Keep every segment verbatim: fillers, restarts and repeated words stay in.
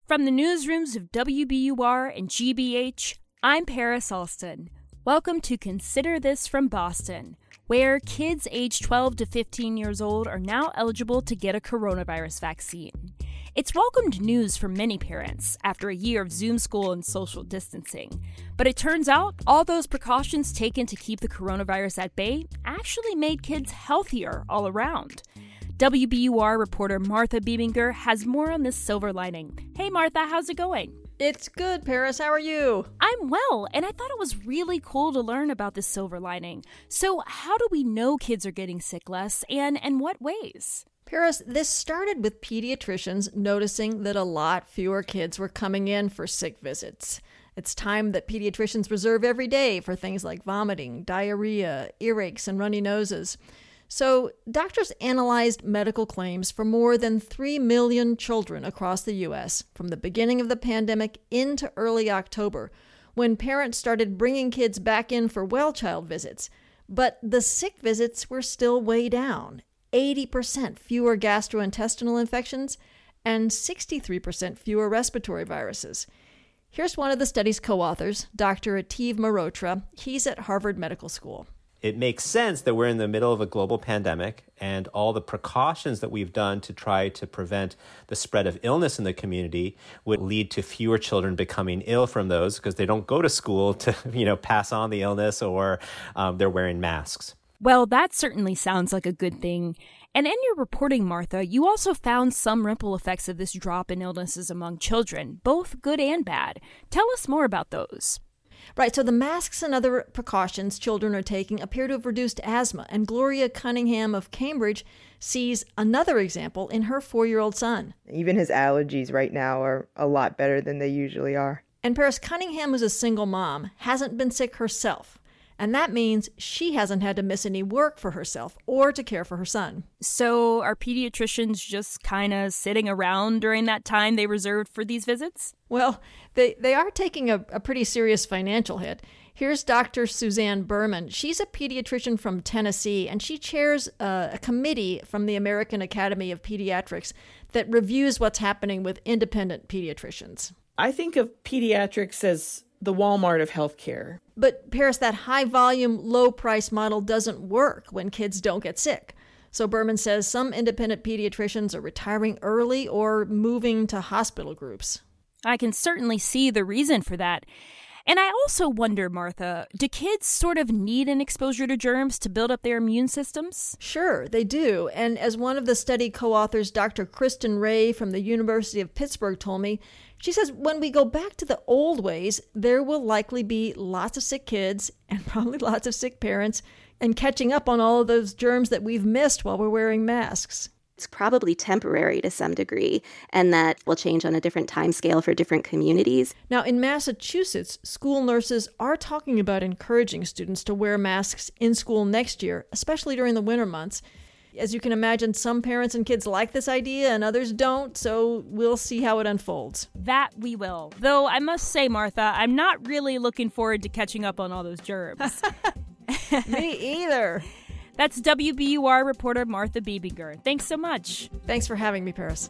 From the newsrooms of W B U R and G B H, I'm Paris Alston. Welcome to Consider This from Boston, where kids aged twelve to fifteen years old are now eligible to get a coronavirus vaccine. It's welcomed news for many parents after a year of Zoom school and social distancing. But it turns out all those precautions taken to keep the coronavirus at bay actually made kids healthier all around. W B U R reporter Martha Biebinger has more on this silver lining. Hey Martha, how's it going? It's good, Paris. How are you? I'm well, and I thought it was really cool to learn about this silver lining. So how do we know kids are getting sick less, and in what ways? Paris, this started with pediatricians noticing that a lot fewer kids were coming in for sick visits. It's time that pediatricians reserve every day for things like vomiting, diarrhea, earaches, and runny noses. So doctors analyzed medical claims for more than three million children across the U S from the beginning of the pandemic into early October, when parents started bringing kids back in for well-child visits. But the sick visits were still way down. eighty percent fewer gastrointestinal infections and sixty-three percent fewer respiratory viruses. Here's one of the study's co-authors, Doctor Ativ Mehrotra. He's at Harvard Medical School. It makes sense that we're in the middle of a global pandemic, and all the precautions that we've done to try to prevent the spread of illness in the community would lead to fewer children becoming ill from those because they don't go to school to, you know, pass on the illness, or um, they're wearing masks. Well, that certainly sounds like a good thing. And in your reporting, Martha, you also found some ripple effects of this drop in illnesses among children, both good and bad. Tell us more about those. Right, so the masks and other precautions children are taking appear to have reduced asthma, and Gloria Cunningham of Cambridge sees another example in her four-year-old son. Even his allergies right now are a lot better than they usually are. And Paris Cunningham is a single mom, hasn't been sick herself. And that means she hasn't had to miss any work for herself or to care for her son. So are pediatricians just kind of sitting around during that time they reserved for these visits? Well, they, they are taking a, a pretty serious financial hit. Here's Doctor Suzanne Berman. She's a pediatrician from Tennessee, and she chairs a, a committee from the American Academy of Pediatrics that reviews what's happening with independent pediatricians. I think of pediatrics as the Walmart of healthcare. But Paris, that high-volume, low-price model doesn't work when kids don't get sick. So Berman says some independent pediatricians are retiring early or moving to hospital groups. I can certainly see the reason for that. And I also wonder, Martha, do kids sort of need an exposure to germs to build up their immune systems? Sure, they do. And as one of the study co-authors, Doctor Kristen Ray from the University of Pittsburgh, told me, she says when we go back to the old ways, there will likely be lots of sick kids and probably lots of sick parents and catching up on all of those germs that we've missed while we're wearing masks. It's probably temporary to some degree, and that will change on a different time scale for different communities. Now, in Massachusetts, school nurses are talking about encouraging students to wear masks in school next year, especially during the winter months. As you can imagine, some parents and kids like this idea and others don't, so we'll see how it unfolds. That we will. Though I must say, Martha, I'm not really looking forward to catching up on all those germs. Me either. That's W B U R reporter Martha Biebinger. Thanks so much. Thanks for having me, Paris.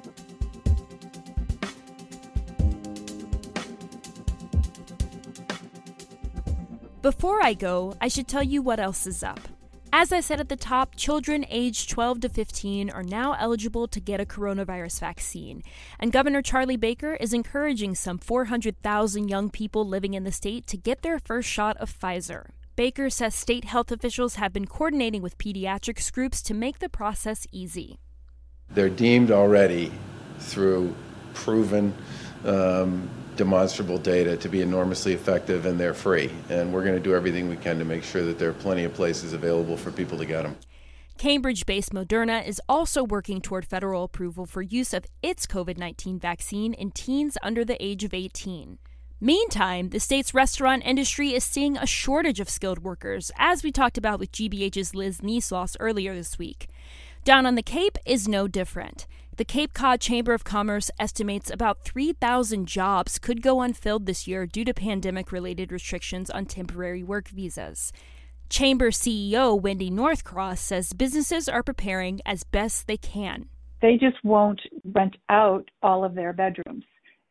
Before I go, I should tell you what else is up. As I said at the top, children aged twelve to fifteen are now eligible to get a coronavirus vaccine, and Governor Charlie Baker is encouraging some four hundred thousand young people living in the state to get their first shot of Pfizer. Baker says state health officials have been coordinating with pediatrics groups to make the process easy. They're deemed already through proven um, demonstrable data to be enormously effective, and they're free. And we're going to do everything we can to make sure that there are plenty of places available for people to get them. Cambridge-based Moderna is also working toward federal approval for use of its covid nineteen vaccine in teens under the age of eighteen. Meantime, the state's restaurant industry is seeing a shortage of skilled workers, as we talked about with G B H's Liz Niesloss earlier this week. Down on the Cape is no different. The Cape Cod Chamber of Commerce estimates about three thousand jobs could go unfilled this year due to pandemic-related restrictions on temporary work visas. Chamber C E O Wendy Northcross says businesses are preparing as best they can. They just won't rent out all of their bedrooms.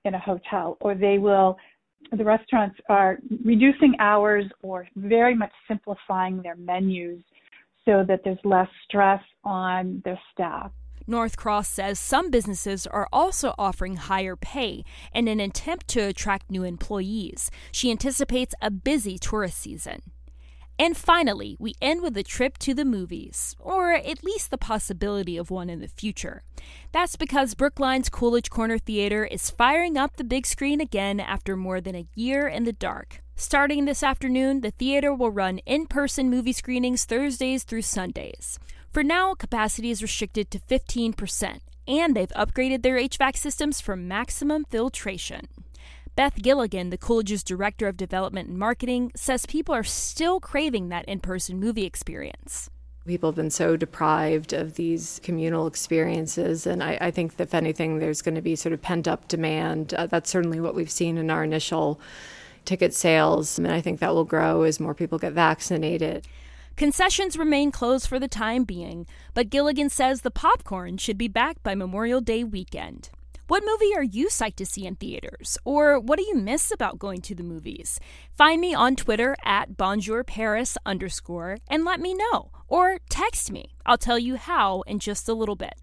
in a hotel, or they will, the restaurants are reducing hours or very much simplifying their menus so that there's less stress on their staff. Northcross says some businesses are also offering higher pay in an attempt to attract new employees. She anticipates a busy tourist season. And finally, we end with a trip to the movies, or at least the possibility of one in the future. That's because Brookline's Coolidge Corner Theater is firing up the big screen again after more than a year in the dark. Starting this afternoon, the theater will run in-person movie screenings Thursdays through Sundays. For now, capacity is restricted to fifteen percent, and they've upgraded their H V A C systems for maximum filtration. Beth Gilligan, the Coolidge's Director of Development and Marketing, says people are still craving that in-person movie experience. People have been so deprived of these communal experiences, and I, I think that if anything, there's going to be sort of pent-up demand. Uh, that's certainly what we've seen in our initial ticket sales, and I think that will grow as more people get vaccinated. Concessions remain closed for the time being, but Gilligan says the popcorn should be back by Memorial Day weekend. What movie are you psyched to see in theaters? Or what do you miss about going to the movies? Find me on Twitter at bonjourparis underscore and let me know. Or text me. I'll tell you how in just a little bit.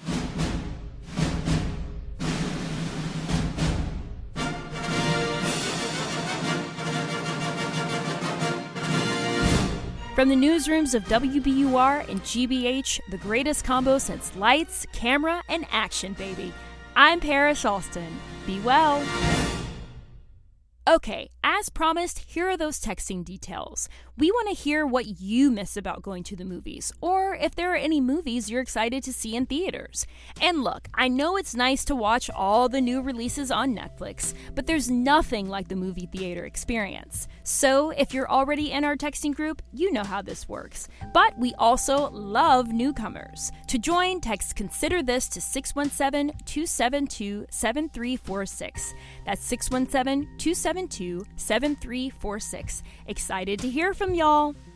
From the newsrooms of W B U R and G B H, the greatest combo since lights, camera, and action, baby. I'm Paris Alston. Be well. Okay, as promised, here are those texting details. We want to hear what you miss about going to the movies, or if there are any movies you're excited to see in theaters. And look, I know it's nice to watch all the new releases on Netflix, but there's nothing like the movie theater experience. So if you're already in our texting group, you know how this works. But we also love newcomers. To join, text Consider This to six one seven, two seven two, seven three four six. That's six one seven, two seven two, seven three four six. Excited to hear from y'all.